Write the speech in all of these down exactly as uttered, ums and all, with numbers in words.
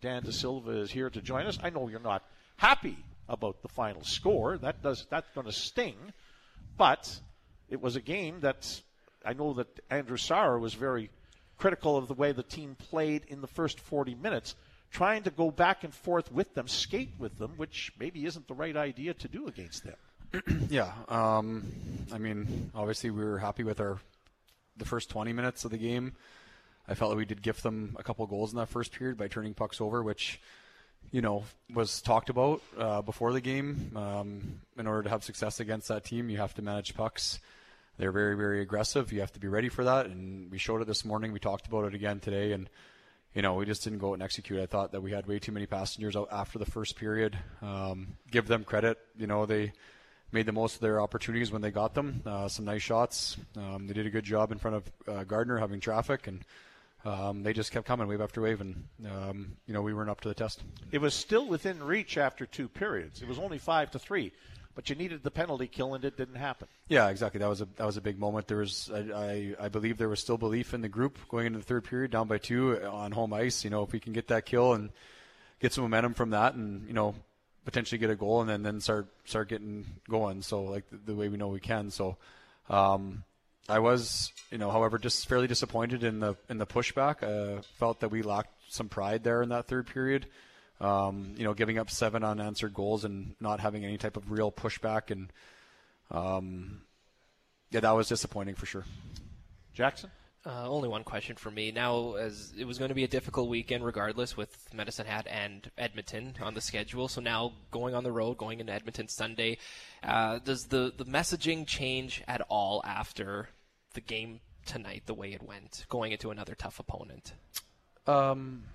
Dan DeSilva is here to join us. I know you're not happy about the final score. That does that's going to sting. But it was a game that I know that Andrew Sauer was very critical of the way the team played in the first forty minutes, trying to go back and forth with them, skate with them, which maybe isn't the right idea to do against them. Yeah. Um, I mean, obviously we were happy with our the first twenty minutes of the game. I felt like we did gift them a couple of goals in that first period by turning pucks over, which, you know, was talked about uh, before the game. Um, in order to have success against that team, you have to manage pucks. They're very, very aggressive. You have to be ready for that, and we showed it this morning. We talked about it again today, and, you know, we just didn't go out and execute. I thought that we had way too many passengers out after the first period. Um, give them credit. You know, they made the most of their opportunities when they got them. Uh, some nice shots. Um, they did a good job in front of uh, Gardner having traffic, and um, they just kept coming wave after wave, and, um, you know, we weren't up to the test. It was still within reach after two periods. It was only five to three. But you needed the penalty kill, and it didn't happen. Yeah, exactly. That was a that was a big moment. There was, I, I, I believe, there was still belief in the group going into the third period, down by two on home ice. You know, if we can get that kill and get some momentum from that, and, you know, potentially get a goal, and then, then start start getting going. So, like the, the way we know we can. So, um, I was, you know, however, just fairly disappointed in the in the pushback. I felt that we lacked some pride there in that third period. Um, you know, giving up seven unanswered goals and not having any type of real pushback. And, um, yeah, that was disappointing for sure. Jackson? Uh, only one question for me. Now, as it was going to be a difficult weekend regardless with Medicine Hat and Edmonton on the schedule. So now going on the road, going into Edmonton Sunday, uh, does the, the messaging change at all after the game tonight, the way it went, going into another tough opponent? Um...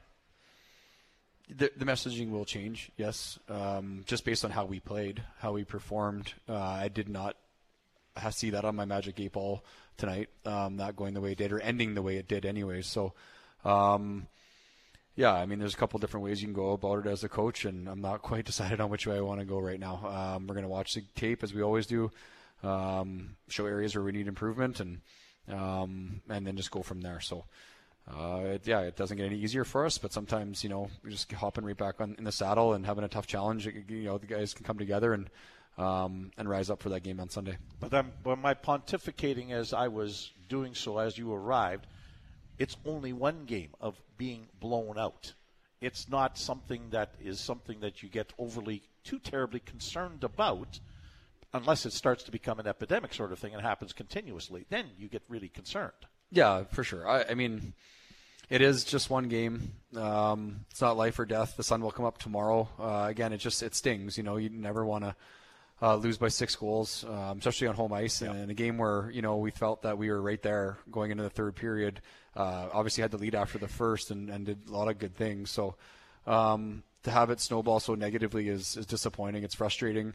The, the messaging will change, yes, um, just based on how we played, how we performed. Uh, I did not see that on my Magic eight Ball tonight, um, not going the way it did or ending the way it did anyway. So, um, yeah, I mean, there's a couple different ways you can go about it as a coach, and I'm not quite decided on which way I want to go right now. Um, we're going to watch the tape as we always do, um, show areas where we need improvement, and um, and then just go from there. So. Uh, it, yeah, it doesn't get any easier for us, but sometimes, you know, we're just hopping right back on in the saddle and having a tough challenge. You know, the guys can come together and um, and rise up for that game on Sunday. But, I'm, but my pontificating as I was doing so as you arrived, it's only one game of being blown out. It's not something that is something that you get overly too terribly concerned about, unless it starts to become an epidemic sort of thing and happens continuously. Then you get really concerned. Yeah, for sure. I, I mean, it is just one game. Um, it's not life or death. The sun will come up tomorrow. Uh, again, it just it stings. You know, you never want to uh, lose by six goals, um, especially on home ice. Yeah. And in a game where, you know, we felt that we were right there going into the third period. Uh, obviously had the lead after the first and, and did a lot of good things. So um, to have it snowball so negatively is, is disappointing. It's frustrating.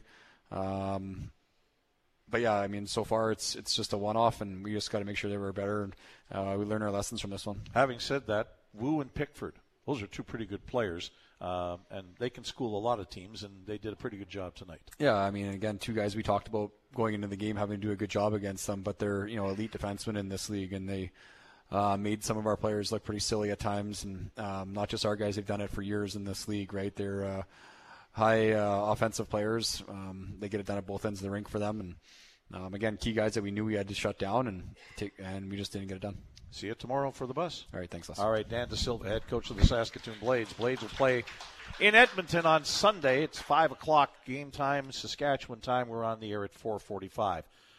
Um But yeah, I mean, so far it's it's just a one-off, and we just got to make sure that we're better, and uh, we learn our lessons from this one. Having said that, Wu and Pickford, those are two pretty good players, uh, and they can school a lot of teams, and they did a pretty good job tonight. Yeah, I mean, again, two guys we talked about going into the game having to do a good job against them, but they're, you know, elite defensemen in this league, and they uh, made some of our players look pretty silly at times, and um, not just our guys, they've done it for years in this league, right? They're uh, high uh, offensive players. Um, they get it done at both ends of the rink for them, and Um, again, key guys that we knew we had to shut down, and take, and we just didn't get it done. See you tomorrow for the bus. All right, thanks, Les. All right, Dan DeSilva, head coach of the Saskatoon Blades. Blades will play in Edmonton on Sunday. It's five o'clock game time, Saskatchewan time. We're on the air at four forty-five.